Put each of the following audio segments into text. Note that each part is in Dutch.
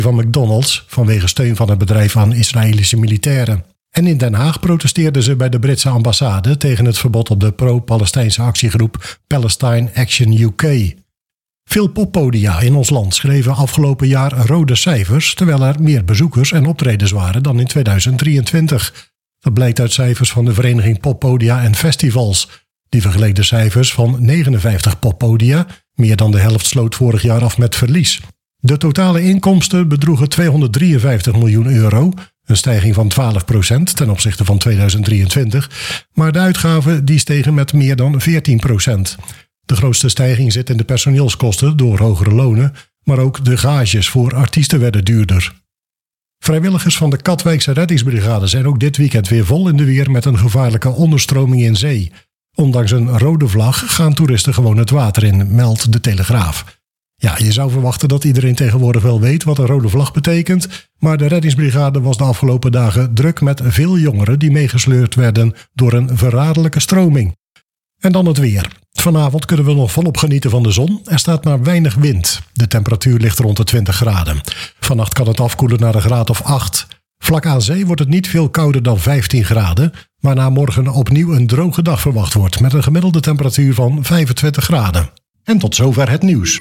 van McDonald's vanwege steun van het bedrijf aan Israëlische militairen. En in Den Haag protesteerden ze bij de Britse ambassade tegen het verbod op de pro-Palestijnse actiegroep Palestine Action UK. Veel poppodia in ons land schreven afgelopen jaar rode cijfers, terwijl er meer bezoekers en optredens waren dan in 2023. Dat blijkt uit cijfers van de Vereniging Poppodia en Festivals. Die vergeleek de cijfers van 59 poppodia, meer dan de helft sloot vorig jaar af met verlies. De totale inkomsten bedroegen €253 miljoen, een stijging van 12% ten opzichte van 2023, maar de uitgaven die stegen met meer dan 14%. De grootste stijging zit in de personeelskosten door hogere lonen, maar ook de gages voor artiesten werden duurder. Vrijwilligers van de Katwijkse reddingsbrigade zijn ook dit weekend weer vol in de weer met een gevaarlijke onderstroming in zee. Ondanks een rode vlag gaan toeristen gewoon het water in, meldt de Telegraaf. Ja, je zou verwachten dat iedereen tegenwoordig wel weet wat een rode vlag betekent, maar de reddingsbrigade was de afgelopen dagen druk met veel jongeren die meegesleurd werden door een verraderlijke stroming. En dan het weer. Vanavond kunnen we nog volop genieten van de zon. Er staat maar weinig wind. De temperatuur ligt rond de 20 graden. Vannacht kan het afkoelen naar een graad of 8. Vlak aan zee wordt het niet veel kouder dan 15 graden, waarna morgen opnieuw een droge dag verwacht wordt met een gemiddelde temperatuur van 25 graden. En tot zover het nieuws.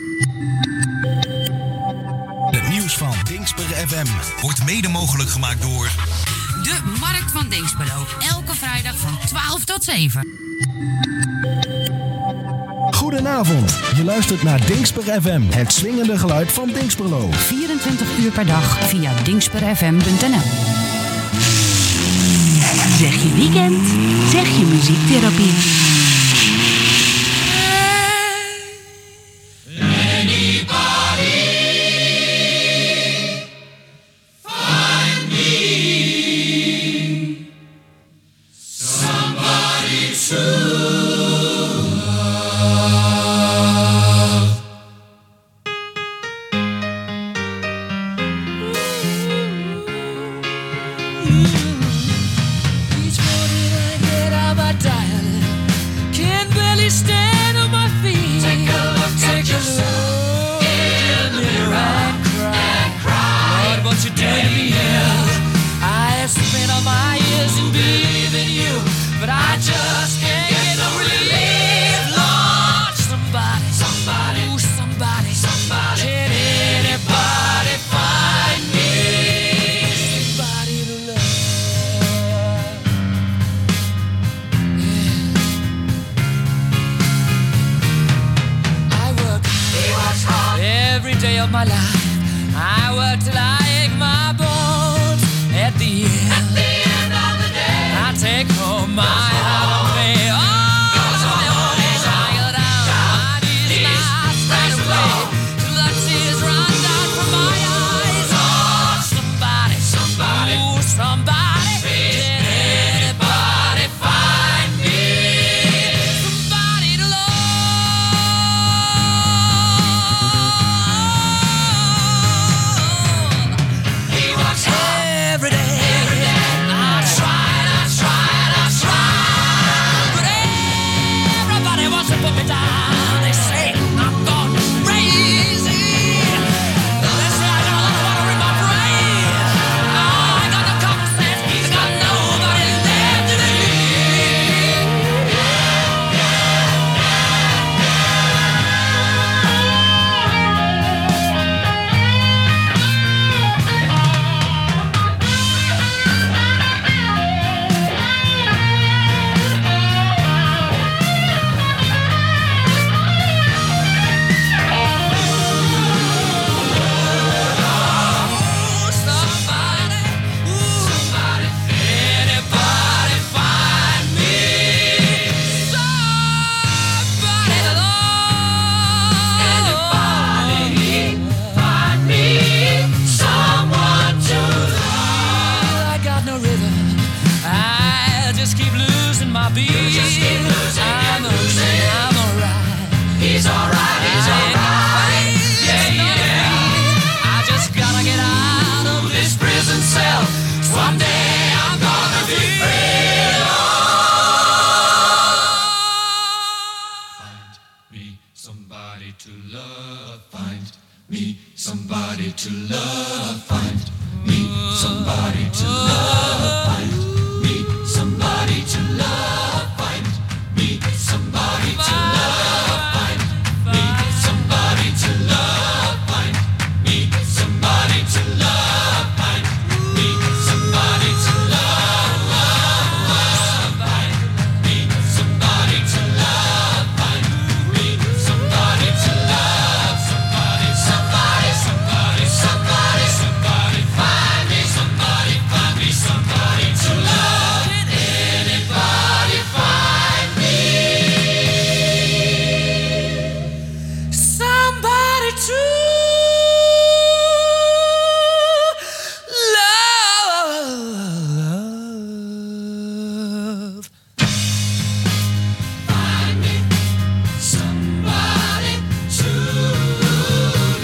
Het nieuws van Dingsper FM wordt mede mogelijk gemaakt door de Markt van Dinxperlo. Elke vrijdag van 12 tot 7. Goedenavond, je luistert naar Dingsper FM, het swingende geluid van Dinxperlo. 24 uur per dag via dinxperfm.nl. Zeg je weekend, zeg je muziektherapie. somebody to love. Find me somebody to love. Find me somebody to love. Find me somebody to love. Find me somebody to love. Find me somebody to love. Find me somebody to love. Find me somebody to love. Somebody, somebody, somebody, somebody, somebody. Find me somebody, find me somebody to love. Anybody find me somebody to love. Find me somebody to love.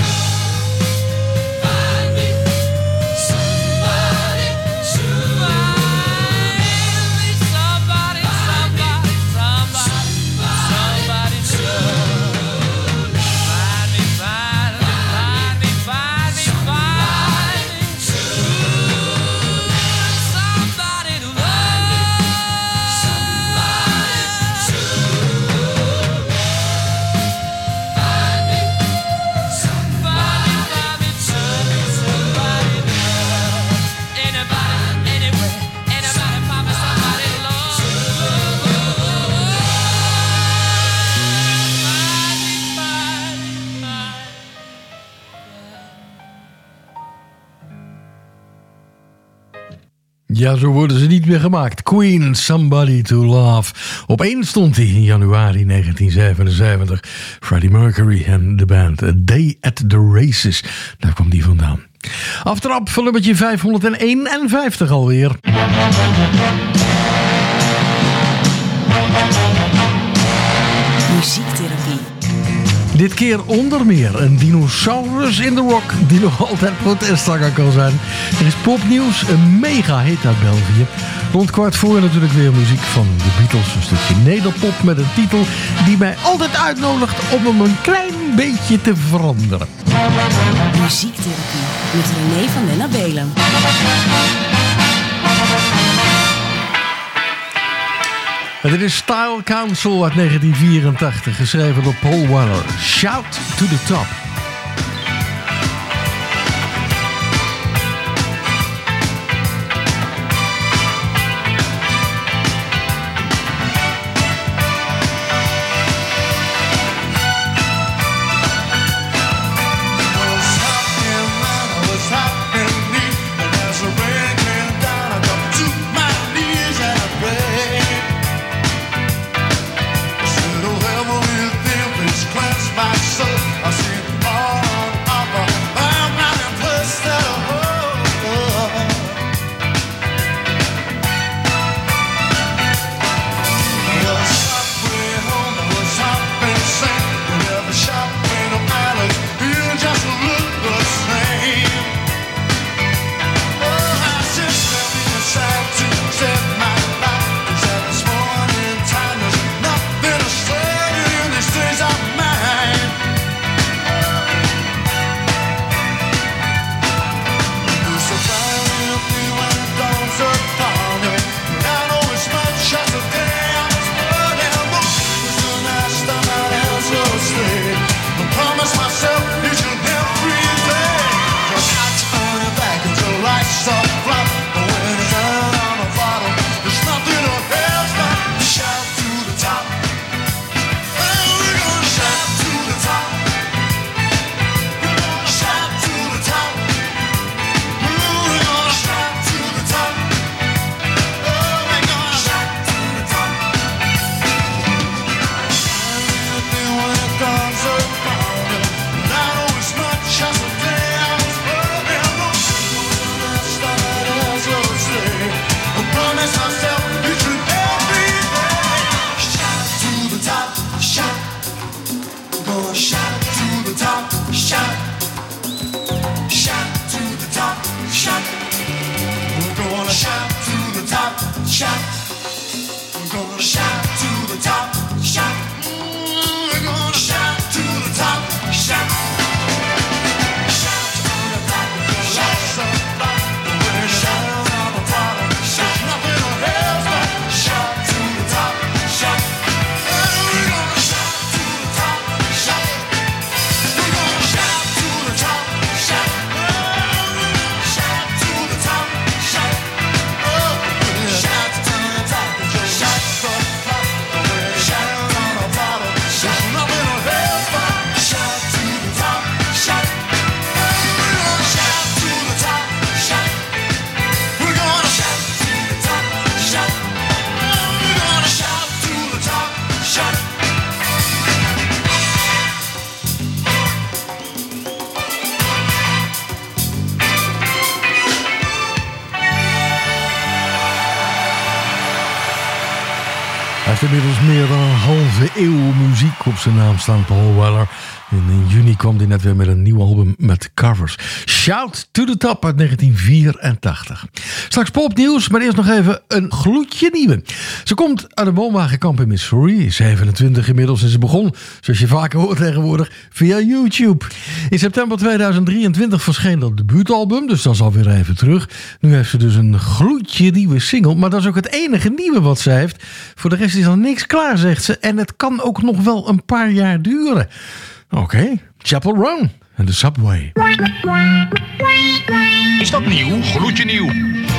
Find me somebody to love. Somebody, somebody, somebody, somebody to love. Find me, find me, find me, find me, find me to love. Somebody to love. Somebody to love. Find me somebody, find me to somebody to love. Anybody, anywhere, anybody, find me somebody to love. Ja, zo worden ze niet meer gemaakt. Queen, Somebody to Love. Op 1 stond hij in januari 1977. Freddie Mercury en de band A Day at the Races. Daar kwam die vandaan. Aftrap van nummertje 551 alweer. Muziektherapie. Dit keer onder meer een dinosaurus in de rock die nog altijd protestzanger kan zijn. Er is popnieuws, een mega hit uit België. Rond 15:15 natuurlijk weer muziek van de Beatles. Een stukje nederpop met een titel die mij altijd uitnodigt om hem een klein beetje te veranderen. Muziektherapie met René van den Abelen. En dit is Style Council uit 1984, geschreven door Paul Weller. Shout to the top. My soul, I said, heeft inmiddels meer dan een halve eeuw muziek op zijn naam staan, Paul Weller. En in juni kwam hij net weer met een nieuw album met covers. Shout to the Top uit 1984. Straks popnieuws, maar eerst nog even een gloedje nieuwe. Ze komt uit een woonwagenkamp in Missouri, 27 inmiddels, en ze begon, zoals je vaker hoort tegenwoordig, via YouTube. In september 2023 verscheen dat debuutalbum, dus dat is alweer even terug. Nu heeft ze dus een gloedje nieuwe single, maar dat is ook het enige nieuwe wat ze heeft. Voor de rest is er niks klaar, zegt ze, en het kan ook nog wel een paar jaar duren. Oké, Chapel Run en The Subway. Is dat nieuw? Gloedje nieuw.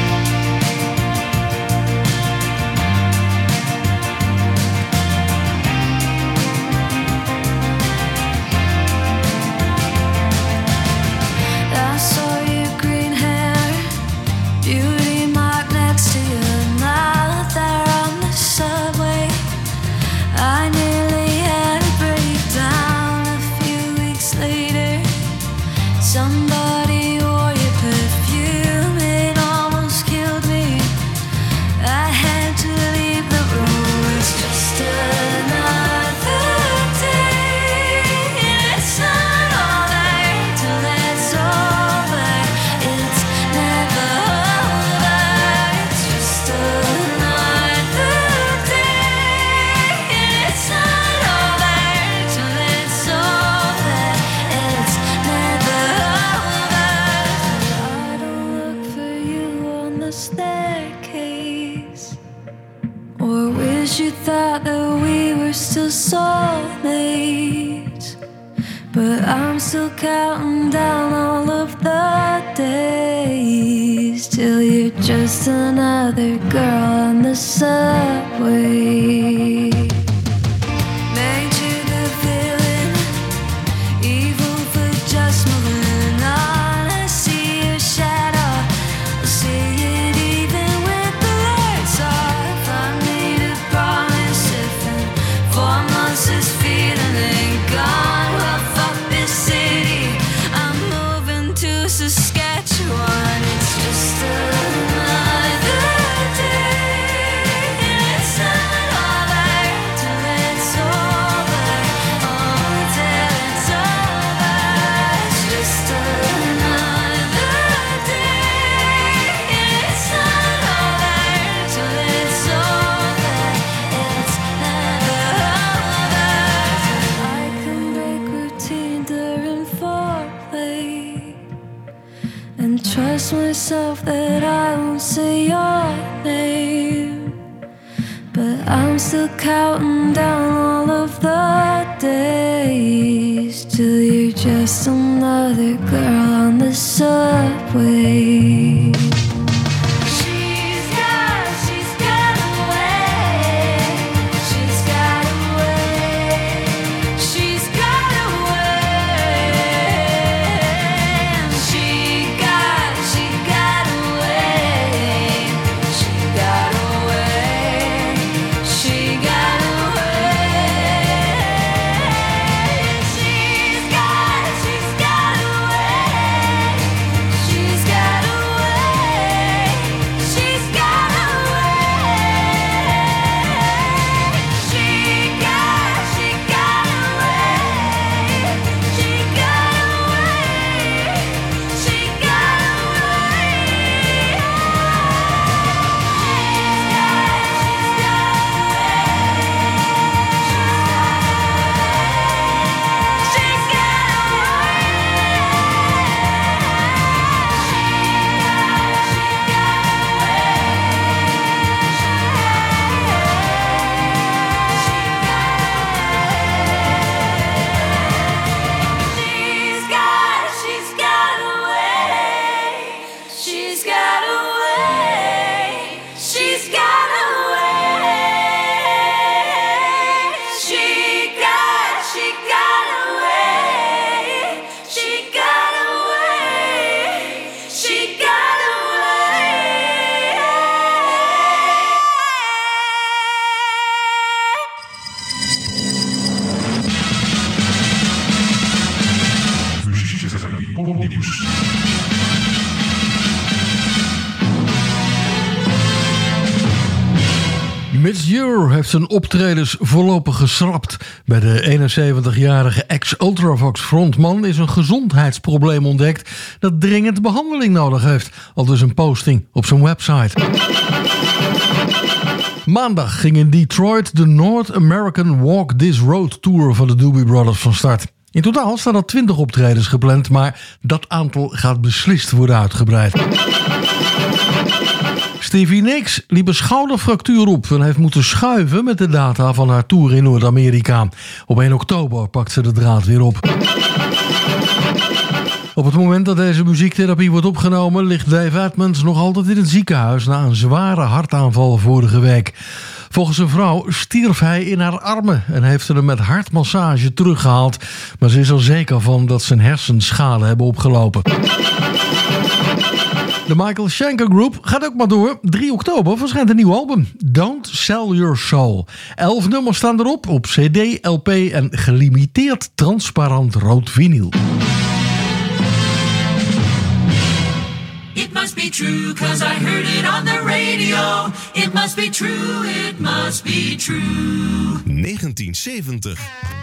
I saw your green hair, beauty mark next to your mouth there on the subway. I nearly had a breakdown a few weeks later. Somebody wore your perfume, it almost killed me. I had to leave the room, it's just another day. It's not over till it's over. It's never over. It's just another day. It's not over till it's over. It's never over. I don't look for you on the staircase, or wish you thought that we were still soulmates. But I'm still counting down all of the days till you're just another girl on the subway. Made you the villain, evil for just moving on. I see your shadow, I see it even with the lights off. I made a promise if in 4 months this feeling ain't gone, well fuck this city, I'm moving to Saskatchewan. It's just another day. It's not over till it's over. Oh, till it's over. It's just another day. It's not over till it's over. It's never over. I can break routine during foreplay and trust myself that I won't say your name. But I'm still counting down all of the days till you're just another girl on the subway. She's got away. She's got away. She's got away. She got away. She got away. She got away. She's got away. She's got Mitch Ure heeft zijn optredens voorlopig geschrapt. Bij de 71-jarige ex-Ultravox frontman is een gezondheidsprobleem ontdekt dat dringend behandeling nodig heeft. Aldus een posting op zijn website. Maandag ging in Detroit de North American Walk This Road Tour van de Doobie Brothers van start. In totaal staan er 20 optredens gepland, maar dat aantal gaat beslist worden uitgebreid. Stevie Nicks liep een schouderfractuur op en heeft moeten schuiven met de data van haar tour in Noord-Amerika. Op 1 oktober pakt ze de draad weer op. Op het moment dat deze muziektherapie wordt opgenomen ligt Dave Edmunds nog altijd in het ziekenhuis na een zware hartaanval vorige week. Volgens zijn vrouw stierf hij in haar armen en heeft ze hem met hartmassage teruggehaald. Maar ze is er zeker van dat zijn hersens schade hebben opgelopen. De Michael Schenker Group gaat ook maar door. 3 oktober verschijnt een nieuw album. Don't Sell Your Soul. 11 nummers staan erop op cd, LP en gelimiteerd transparant rood vinyl. It must be true, 'cause I heard it on the radio. It must be true, it must be true. 1970.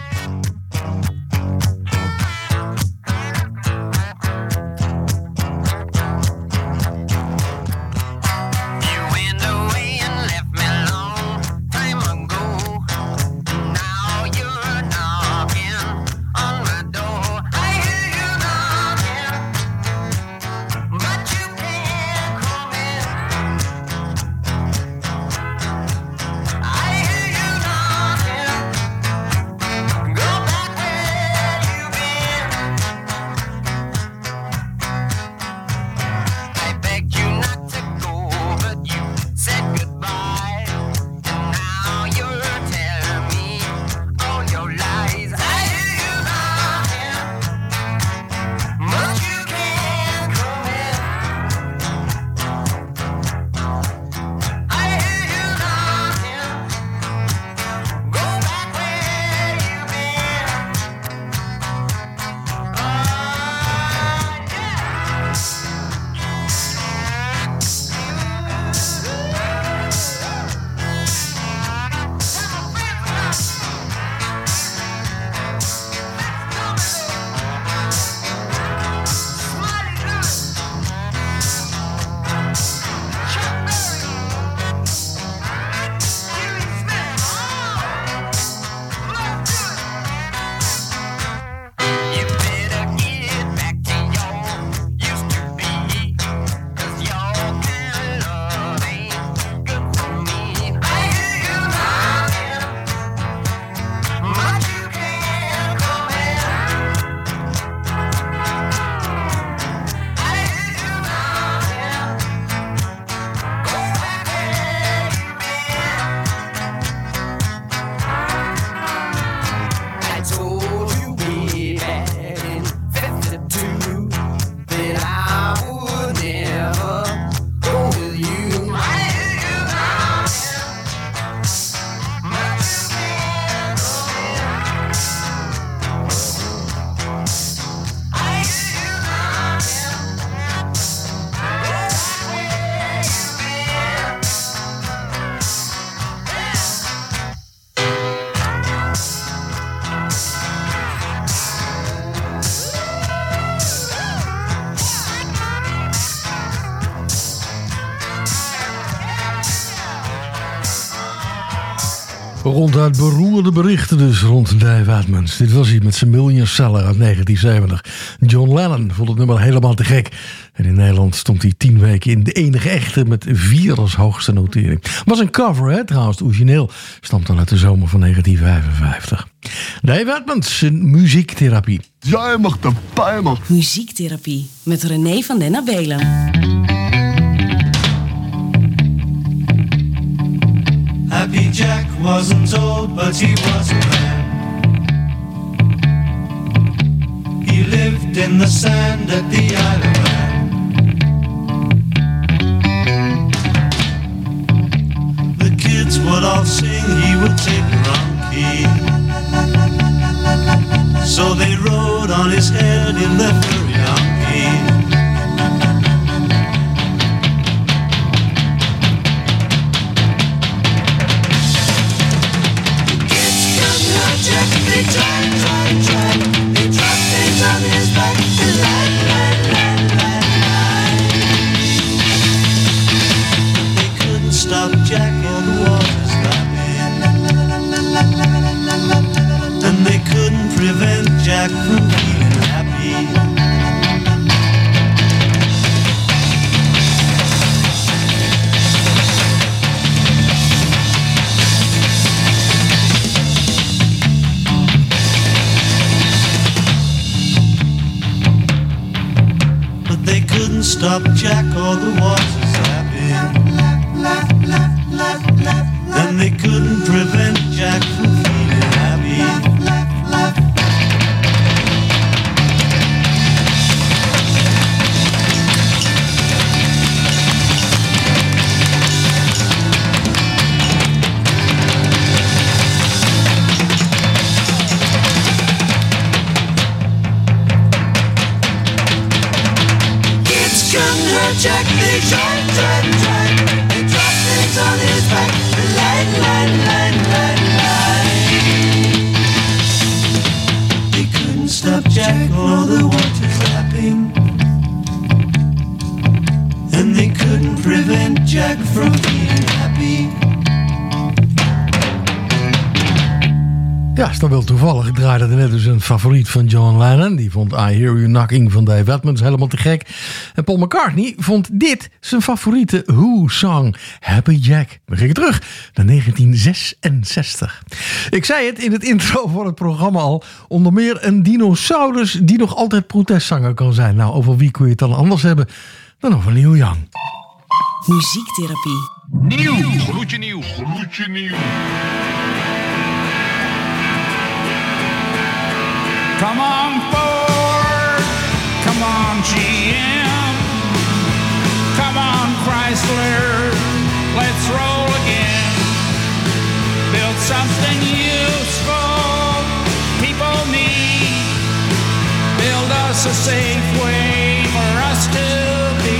Ronduit beroerde berichten dus rond Dave Edmunds. Dit was hij met zijn Million Seller uit 1970. John Lennon vond het nummer helemaal te gek. En in Nederland stond hij 10 weken in de enige echte met 4 als hoogste notering. Was een cover, hè, trouwens. Het origineel stamt dan uit de zomer van 1955. Dave Edmunds in muziektherapie. Jij mag de pijl. Muziektherapie met René van den Abelen. Happy Jack wasn't old, but he was a man. He lived in the sand at the Isle of Man. The kids would all sing, he would take a wrong key. So they rode on his head in the furry donkey. stop Jack or the water's lapping. And they couldn't prevent Jack from feeling happy. Couldn't hurt Jack, they tried. They dropped things on his back. Line. They couldn't stop Jack or the water's lapping. And they couldn't prevent Jack from being happy. Ja, is dan wel toevallig. Ik draaide er net dus een favoriet van John Lennon. Die vond I Hear You Knocking van Dave Edmunds helemaal te gek. En Paul McCartney vond dit zijn favoriete Who-song. Happy Jack. We gingen terug naar 1966. Ik zei het in het intro van het programma al. Onder meer een dinosaurus die nog altijd protestzanger kan zijn. Nou, over wie kun je het dan anders hebben dan over Neil Young? Muziektherapie. Nieuw. Gloedje nieuw. Come on Ford, come on GM, come on Chrysler, let's roll again. Build something useful people need. Build us a safe way for us to be.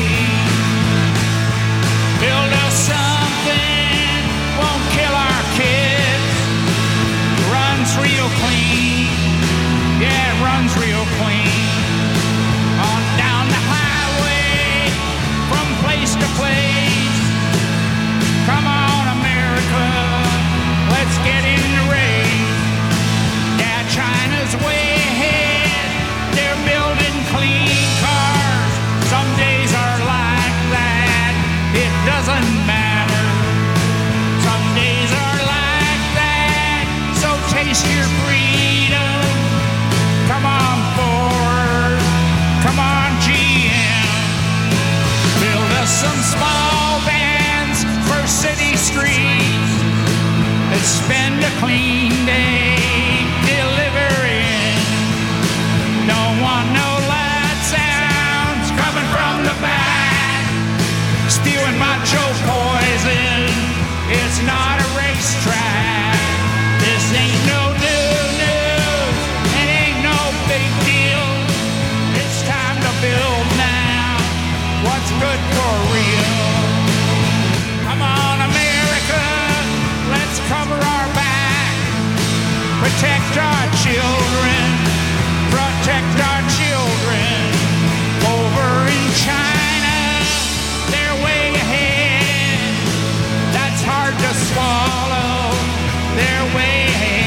Build us something, won't kill our kids. Runs real clean. Yeah, it runs real clean. On down the highway, from place to place. Come on, America, let's get in the race. Yeah, China's way ahead. They're building clean cars. Some days are like that. It doesn't matter. Some days are like that. So taste your freedom. Come on Ford, come on GM. Build us some small vans for city streets. Let's spend a clean day delivering. Don't want no loud sounds coming from the back. Spewing macho poison, it's not a racetrack. This ain't no big deal. It's time to build now what's good for real. Come on, America, let's cover our back. Protect our children, protect our children. Over in China, they're way ahead. That's hard to swallow. They're way ahead.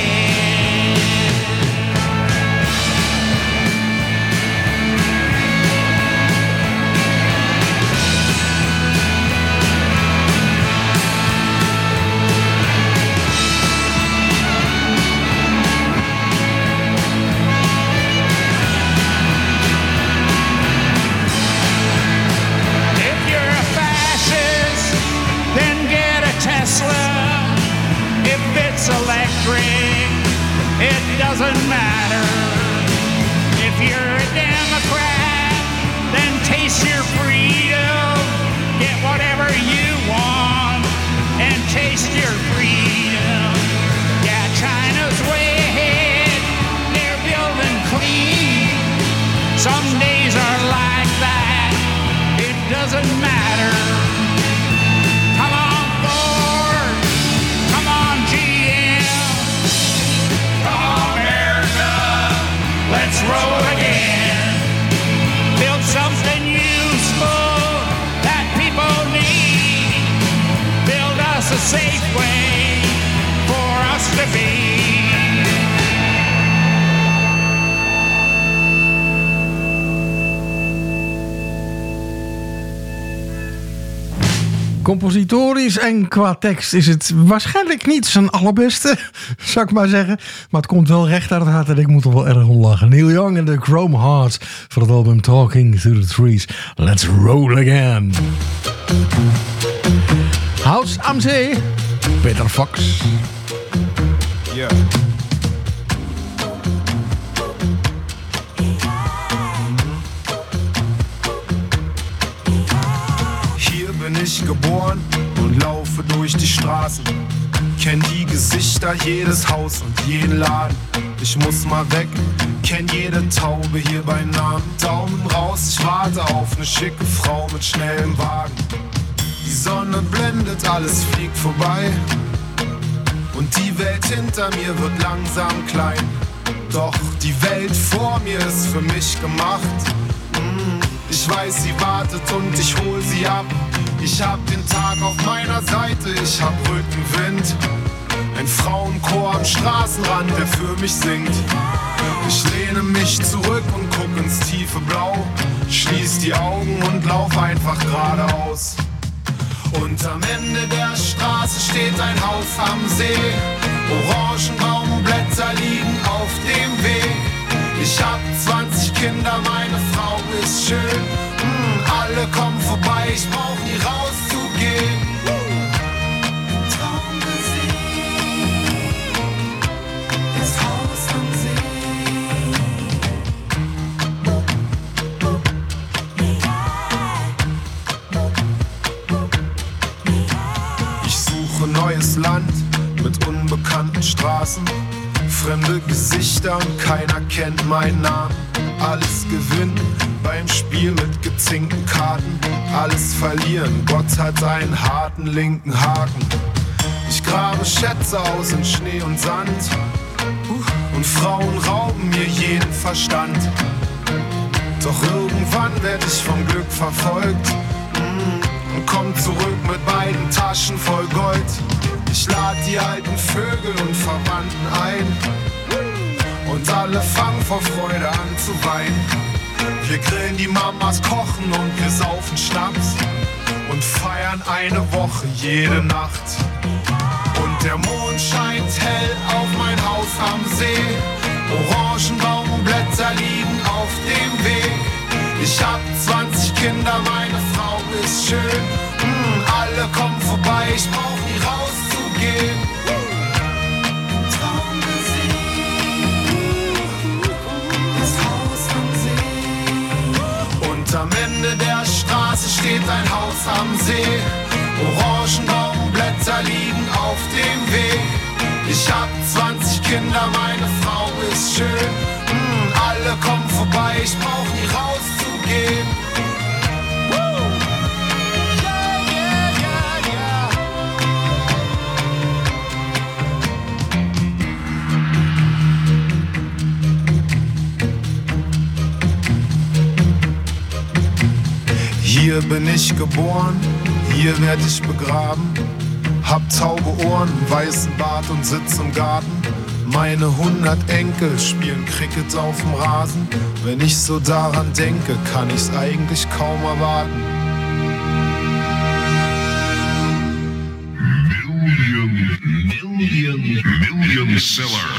Electric, it doesn't matter. If you're a Democrat, then taste your freedom. Get whatever you want and taste your freedom. Yeah, China's way ahead. They're building clean. Some days are like that. It doesn't matter. Come on, Ford. Come on, GM. Come on, America. Let's roll again. Build something useful that people need. Build us a safe way for us to be. Compositorisch en qua tekst is het waarschijnlijk niet zijn allerbeste, zou ik maar zeggen. Maar het komt wel recht uit het hart en ik moet er wel erg om lachen. Neil Young en de Chrome Hearts voor het album Talking Through the Trees. Let's roll again. House am See, Peter Fox. Yeah. Hier bin ich geboren und laufe durch die Straßen. Kenn die Gesichter, jedes Haus und jeden Laden. Ich muss mal weg, kenn jede Taube hier bei Namen. Daumen raus, ich warte auf eine schicke Frau mit schnellem Wagen. Die Sonne blendet, alles fliegt vorbei. Und die Welt hinter mir wird langsam klein. Doch die Welt vor mir ist für mich gemacht. Ich weiß, sie wartet und ich hol sie ab. Ich hab den Tag auf meiner Seite, ich hab Rückenwind. Ein Frauenchor am Straßenrand, der für mich singt. Ich lehne mich zurück und guck ins tiefe Blau. Schließ die Augen und lauf einfach geradeaus. Und am Ende der Straße steht ein Haus am See. Orangenbaumblätter liegen auf dem Weg. Ich hab 20 Kinder, meine Frau ist schön. Alle kommen vorbei, ich brauch nie rauszugehen. Traummusik, das Haus am See. Ich suche neues Land mit unbekannten Straßen. Fremde Gesichter und keiner kennt meinen Namen. Alles gewinnen beim Spiel mit gezinkten Karten. Alles verlieren, Gott hat einen harten linken Haken. Ich grabe Schätze aus in Schnee und Sand. Und Frauen rauben mir jeden Verstand. Doch irgendwann werd ich vom Glück verfolgt. Und komm zurück mit beiden Taschen voll Gold. Ich lad die alten Vögel und Verwandten ein. Und alle fangen vor Freude an zu weinen. Wir grillen, die Mamas kochen und wir saufen Schnaps. Und feiern eine Woche jede Nacht. Und der Mond scheint hell auf mein Haus am See. Orangenbaumblätter liegen auf dem Weg. Ich hab 20 Kinder, meine Frau ist schön. Alle kommen vorbei, ich brauch nie rauszugehen. Am Ende der Straße steht ein Haus am See. Orangenbaumblätter liegen auf dem Weg. Ich hab 20 Kinder, meine Frau ist schön. Alle kommen vorbei, ich brauch nie rauszugehen. Hier bin ich geboren, hier werd ich begraben. Hab taube Ohren, weißen Bart und sitz im Garten. Meine 100 Enkel spielen Cricket auf dem Rasen. Wenn ich so daran denke, kann ich's eigentlich kaum erwarten. Million seller.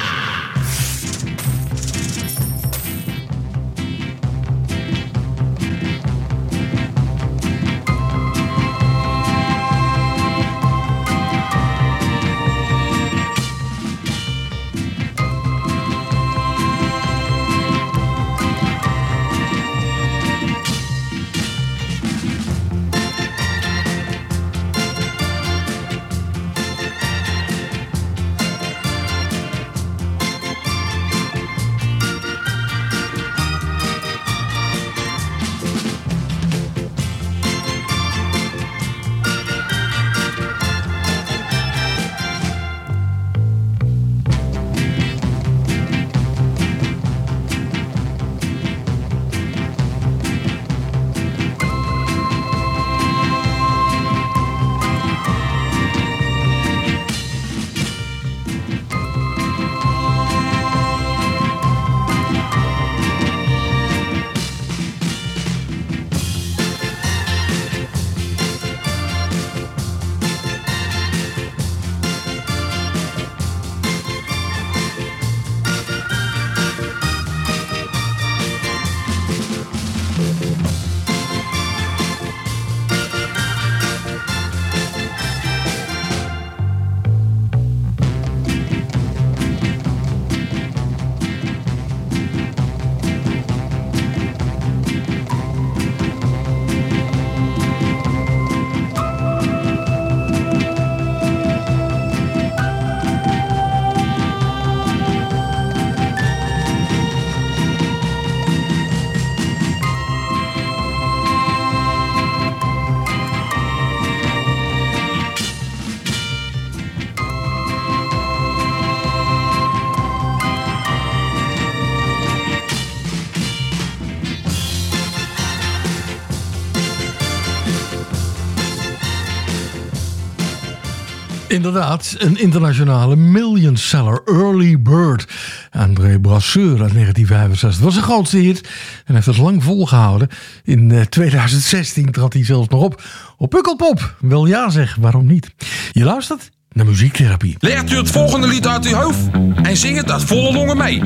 Inderdaad, een internationale millionseller, Early Bird. André Brasseur uit 1965. Dat was een grootste hit en heeft het lang volgehouden. In 2016 trad hij zelfs nog op Pukkelpop. Wel ja zeg, waarom niet? Je luistert naar Muziektherapie. Leert u het volgende lied uit uw hoofd en zing het uit volle longen mee.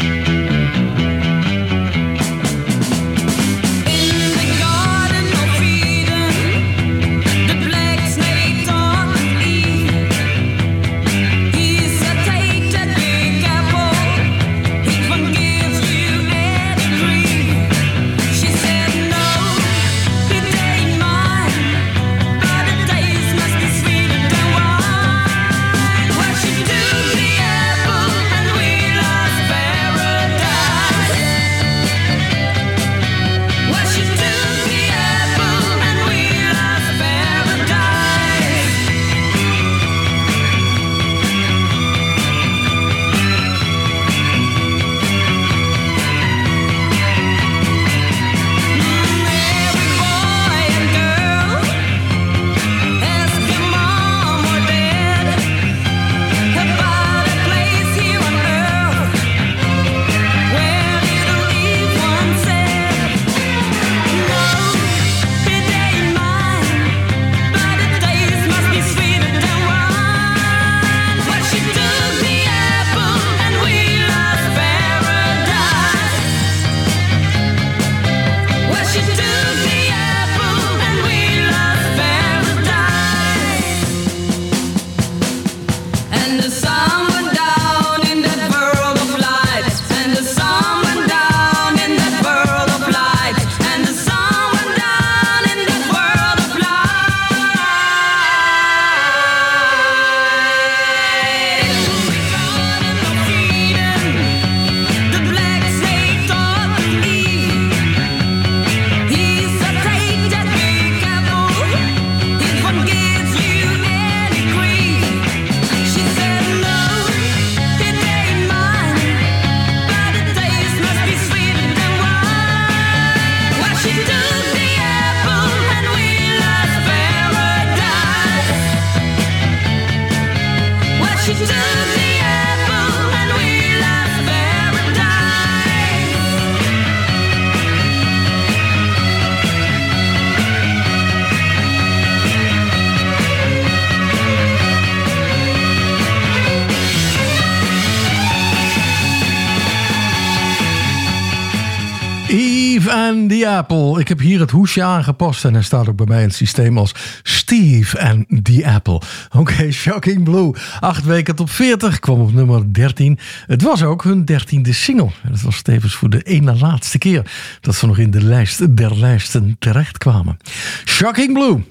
and the Apple. Ik heb hier het hoesje aangepast en hij staat ook bij mij in het systeem als Steve and the Apple. Oké, Shocking Blue. 8 weken top 40, kwam op nummer 13. Het was ook hun 13e single. En het was tevens voor de ene laatste keer dat ze nog in de lijst der lijsten terechtkwamen. Shocking Blue.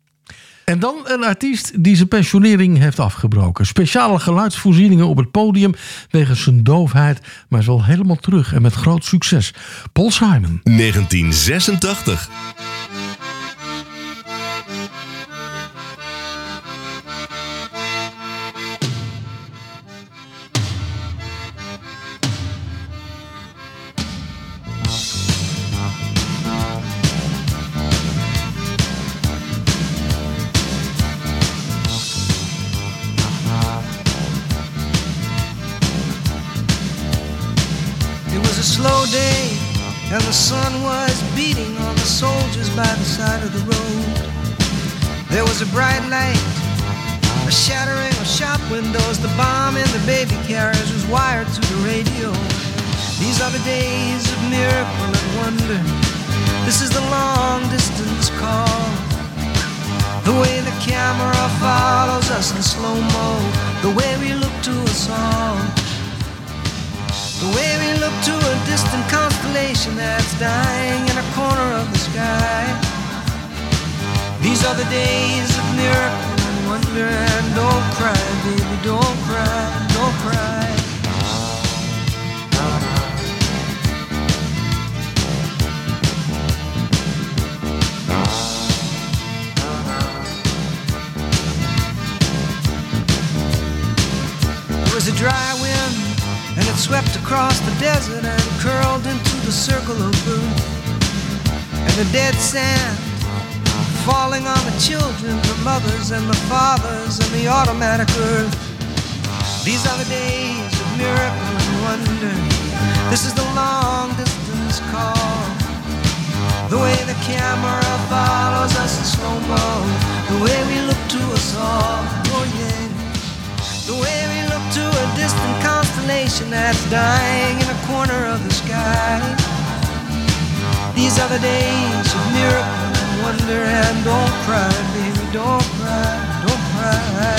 En dan een artiest die zijn pensionering heeft afgebroken. Speciale geluidsvoorzieningen op het podium wegens zijn doofheid, maar is wel helemaal terug en met groot succes. Paul Simon. 1986. Slow day, and the sun was beating on the soldiers by the side of the road. There was a bright light, a shattering of shop windows. The bomb in the baby carriage was wired to the radio. These are the days of miracle and wonder. This is the long distance call. The way the camera follows us in slow-mo. The way we look to us all. The way we look to a distant constellation that's dying in a corner of the sky. These are the days of miracle and wonder. And don't cry, baby, don't cry, don't cry. There was a dry wind, and it swept across the desert and curled into the circle of blue. And the dead sand falling on the children, the mothers and the fathers and the automatic earth. These are the days of miracle and wonder. This is the long distance call. The way the camera follows us in slow-mo. The way we look to us all, oh yeah. The way we look to a distant constellation that's dying in a corner of the sky. These are the days of miracle and wonder. And don't cry, baby, don't cry, don't cry.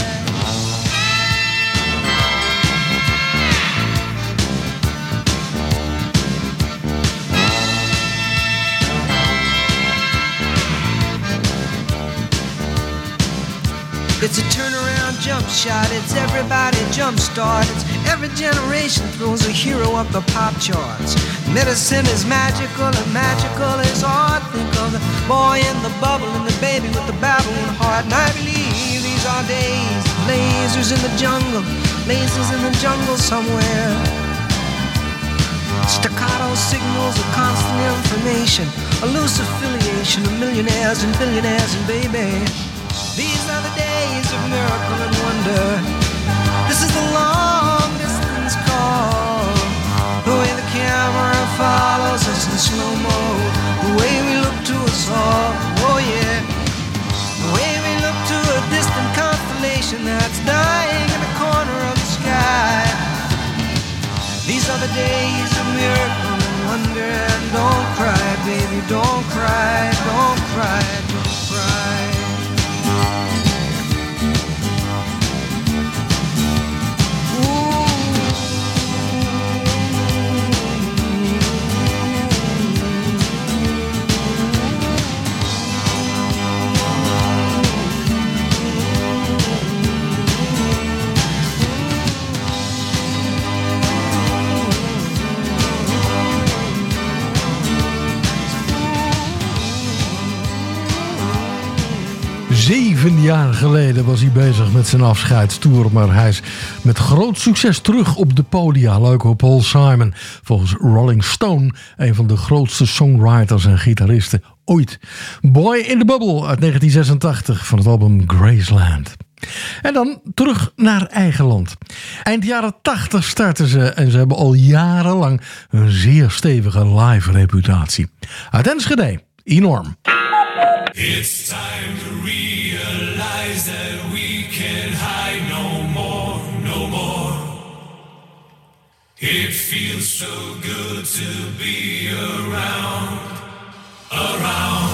It's a turnaround jump shot, it's everybody jump start. It's every generation throws a hero up the pop charts. Medicine is magical and magical is art. Think of the boy in the bubble and the baby with the babbling heart. And I believe these are days of lasers in the jungle, lasers in the jungle somewhere. Staccato signals of constant information, a loose affiliation of millionaires and billionaires and baby. These are the days of miracle and wonder. This is the long distance call. The way the camera follows us in slow-mo. The way we look to us all, oh yeah. The way we look to a distant constellation that's dying in the corner of the sky. These are the days of miracle and wonder. And don't cry, baby, don't cry, don't cry, don't cry. Zeven jaar geleden was hij bezig met zijn afscheidstoer, maar hij is met groot succes terug op de podia. Leuk op Paul Simon, volgens Rolling Stone een van de grootste songwriters en gitaristen ooit. Boy in the Bubble uit 1986 van het album Graceland. En dan terug naar eigen land. Eind jaren 80 startten ze en ze hebben al jarenlang een zeer stevige live reputatie. Uit Enschede, Enorm. It's time to realize that we can't hide no more, no more. It feels so good to be around, around.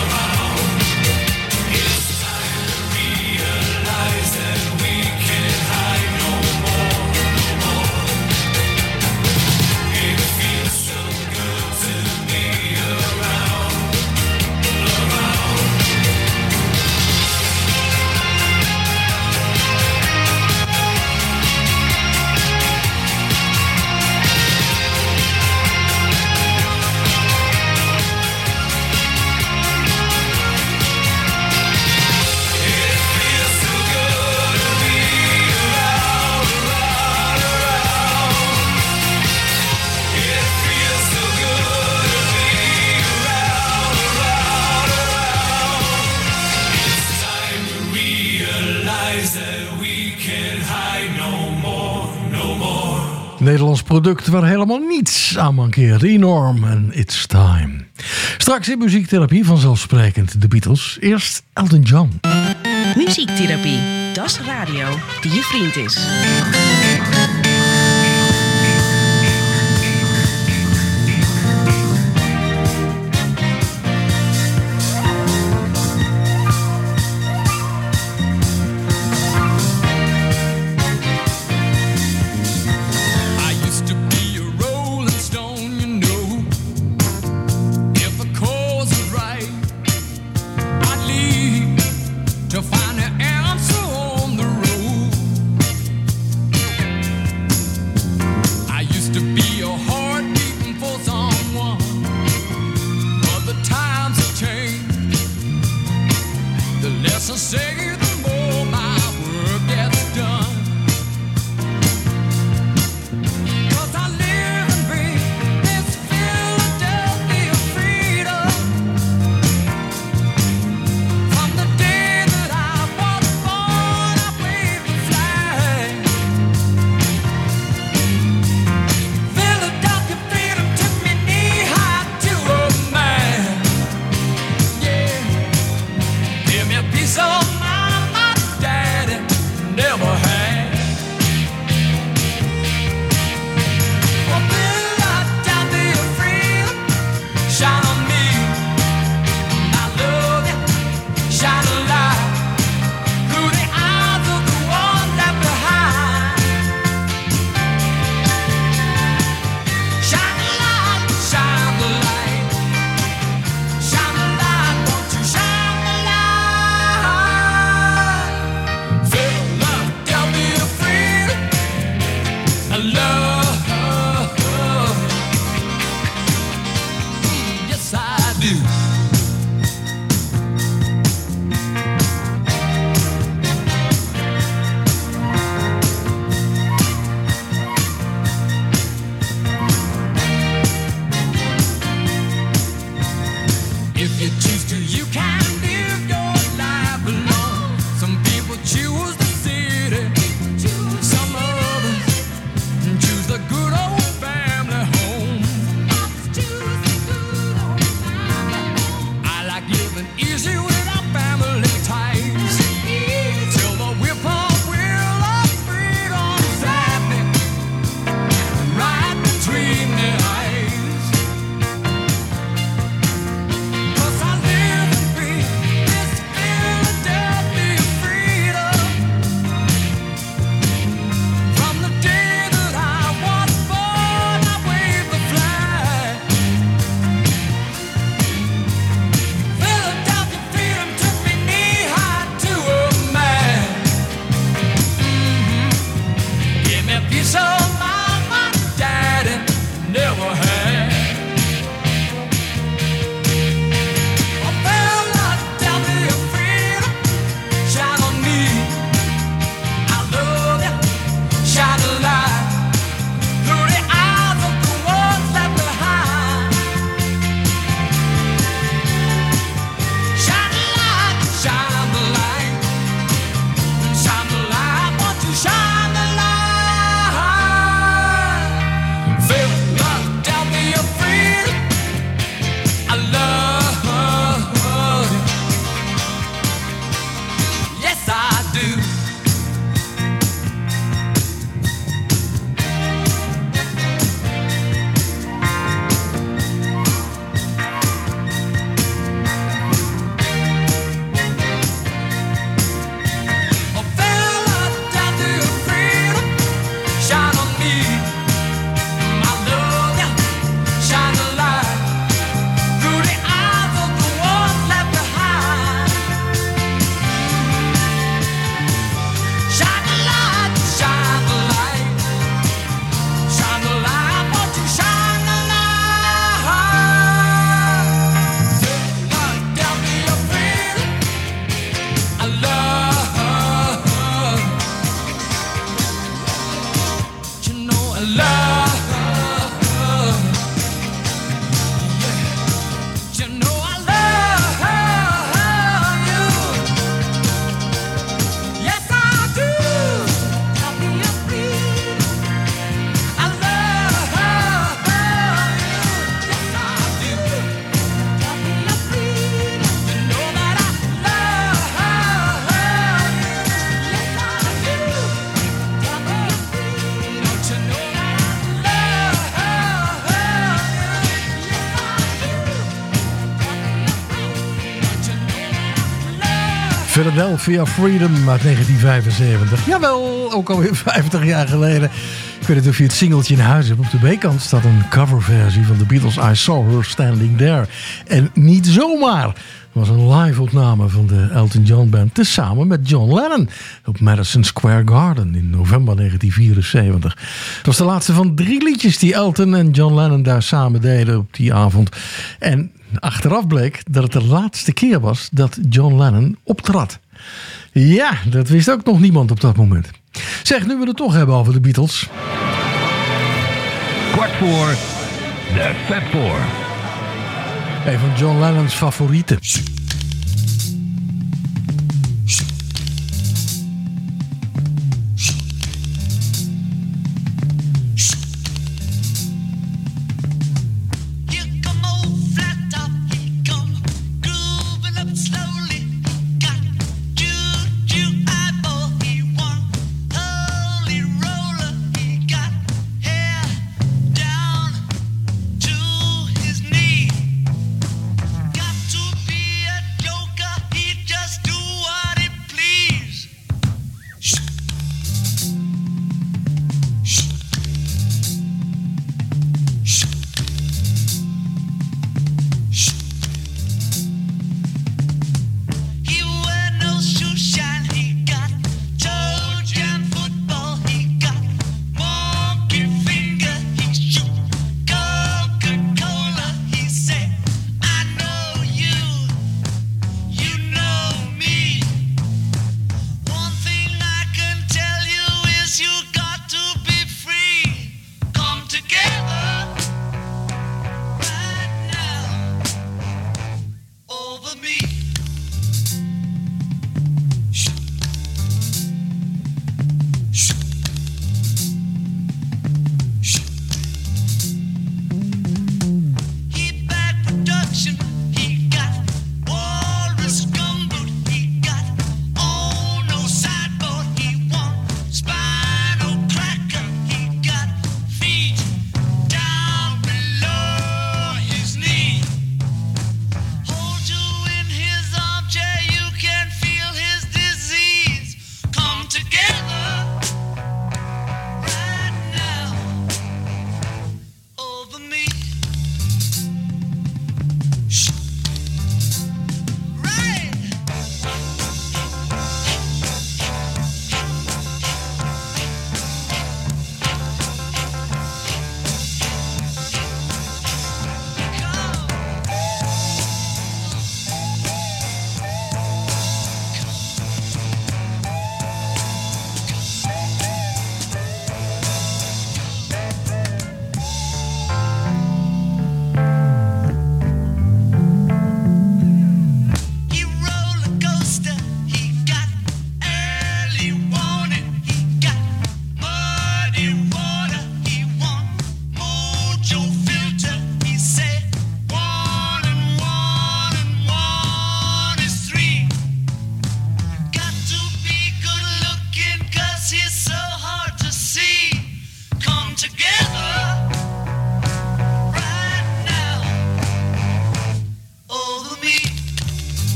That we can Nederlands product waar helemaal niets aan mankeert. Enorm en It's Time. Straks in muziektherapie vanzelfsprekend de Beatles. Eerst Elton John. Muziektherapie, dat is radio die je vriend is. Philadelphia Freedom uit 1975. Jawel, ook alweer 50 jaar geleden. Ik weet niet of je het singeltje in huis hebt. Op de B-kant staat een coverversie van de Beatles' I Saw Her Standing There. En niet zomaar. Het was een live-opname van de Elton John Band tezamen met John Lennon op Madison Square Garden in november 1974. Het was de laatste van 3 liedjes die Elton en John Lennon daar samen deden op die avond. En achteraf bleek dat het de laatste keer was dat John Lennon optrad. Ja, dat wist ook nog niemand op dat moment. Zeg, nu we het toch hebben over de Beatles. Kwart voor de Fab Four. Een van John Lennon's favorieten.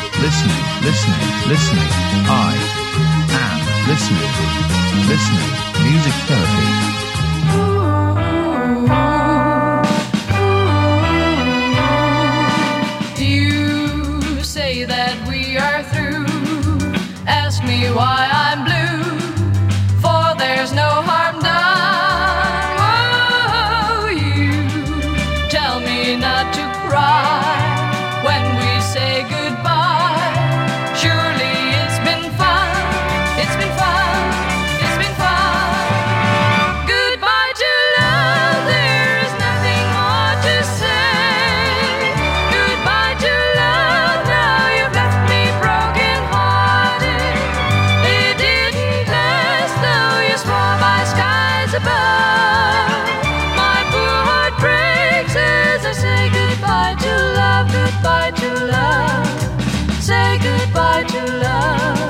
listening. I am listening. Ja, dat ging. You say that we are through. Ask me why I'm blue, for there's no harm done. Oh, you tell me not to cry when we say goodbye. Surely it's been fun, it's been fun, it's been fun. Goodbye to love, there is nothing more to say. Goodbye to love, now you've left me broken hearted. It didn't last, though you swore by skies above. My poor heart breaks as I say goodbye to love, goodbye to love. Say goodbye to love.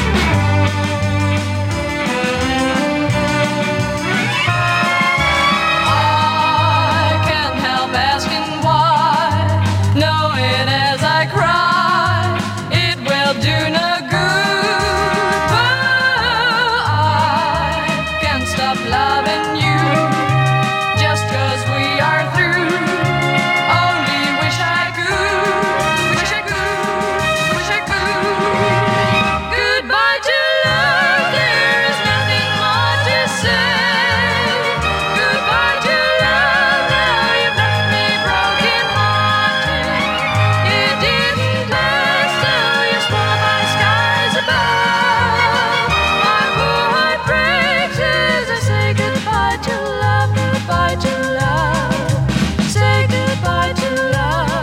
I can't help asking why, knowing as I cry, it will do no good. But I can't stop loving you, just 'cause we are through. Only wish I could, wish I could, wish I could. Goodbye to love, there is nothing more to say. Goodbye to love, now you've left me broken hearted. It didn't last, though you swore by skies above. My poor heart breaks as I say goodbye to love, goodbye to love. Say goodbye to love.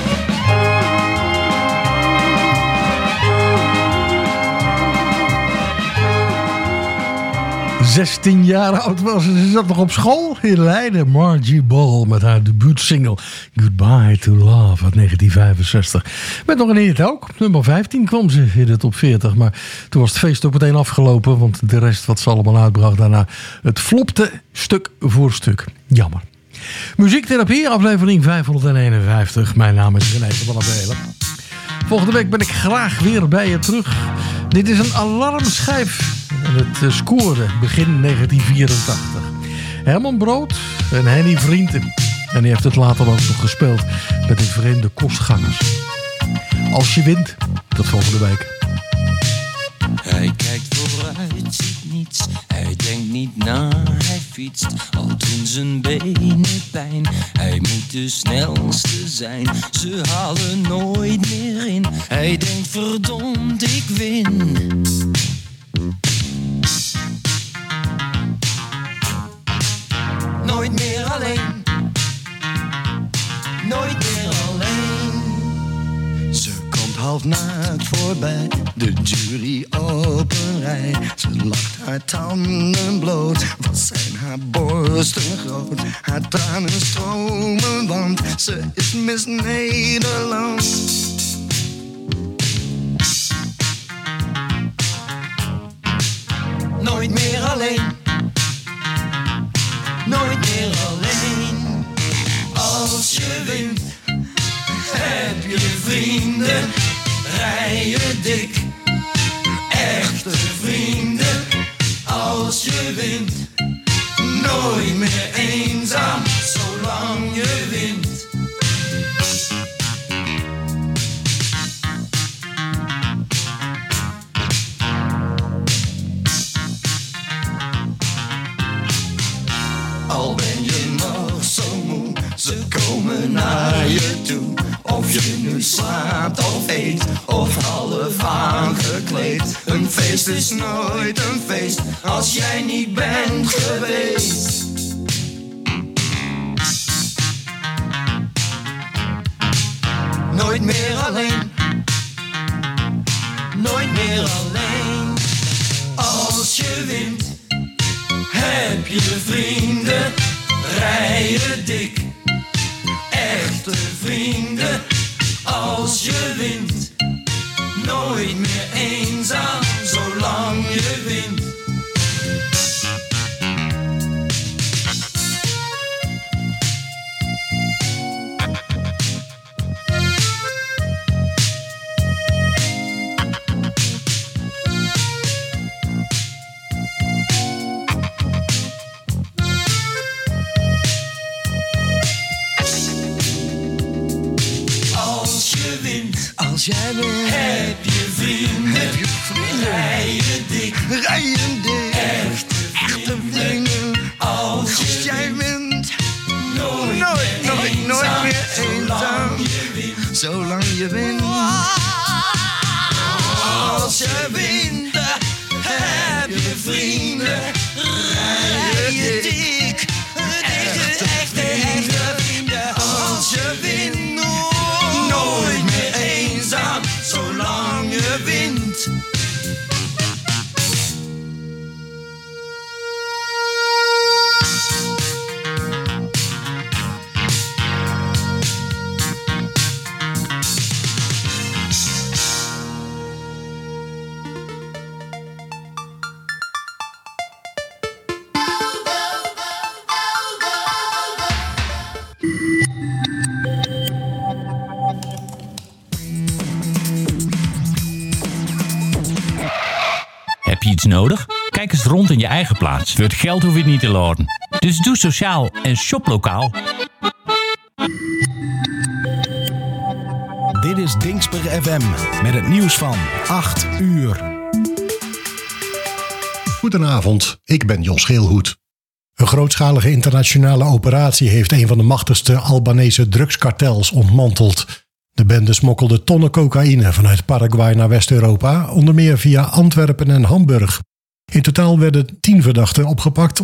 16 jaar oud was ze. Ze zat nog op school in Leiden. Margie Ball met haar debuutsingle Goodbye to Love uit 1965. Met nog een hit ook. Nummer 15 kwam ze in de top 40. Maar toen was het feest ook meteen afgelopen. Want de rest wat ze allemaal uitbracht daarna, het flopte stuk voor stuk. Jammer. Muziektherapie, aflevering 551. Mijn naam is René van der Belen. Volgende week ben ik graag weer bij je terug. Dit is een alarmschijf. En het scoorde begin 1984. Herman Brood en Henny Vrienden. En hij heeft het later ook nog gespeeld met de vreemde kostgangers. Als je wint, tot volgende week. Hij kijkt vooruit, ziet niets. Hij denkt niet na, hij fietst. Al doen zijn benen pijn. Hij moet de snelste zijn. Ze halen nooit meer in. Hij denkt verdomd, ik win. Nooit meer alleen. Nooit meer alleen. Ze komt half naakt voorbij, de jury op een rij. Ze lacht haar tanden bloot, wat zijn haar borsten groot. Haar tranen stromen, want ze is Miss Nederland. Nooit meer alleen. Nooit meer alleen. Als je wint, heb je vrienden, rij je dik. Echte vrienden, als je wint. Nooit meer eenzaam, zolang je wint. Al ben je nog zo moe, ze komen naar je toe. Of je nu slaapt of eet, of half aangekleed. Een feest is nooit een feest, als jij niet bent geweest. Nooit meer alleen. Nooit meer alleen. Als je wint, heb je vrienden, rij je dik. Echte vrienden, als je wint. Nooit meer eenzaam, zolang je wint. Als jij wint, heb je vrienden, heb je vrienden. rijden dik, rijden dik. echte vrienden. Als jij wint, nooit meer eenzaam, zolang je wint. Als je wint, heb je vrienden, rijden dik, echte vrienden. Als je wint, nooit meer eenzaam, zolang je wint. Heb je iets nodig? Kijk eens rond in je eigen plaats. Voor het geld hoef je het niet te laden. Dus doe sociaal en shop lokaal. Dit is Dingsper FM met het nieuws van 8 uur. Goedenavond, ik ben Jos Geelhoed. Een grootschalige internationale operatie heeft een van de machtigste Albanese drugskartels ontmanteld. De bende smokkelde tonnen cocaïne vanuit Paraguay naar West-Europa, onder meer via Antwerpen en Hamburg. In totaal werden 10 verdachten opgepakt,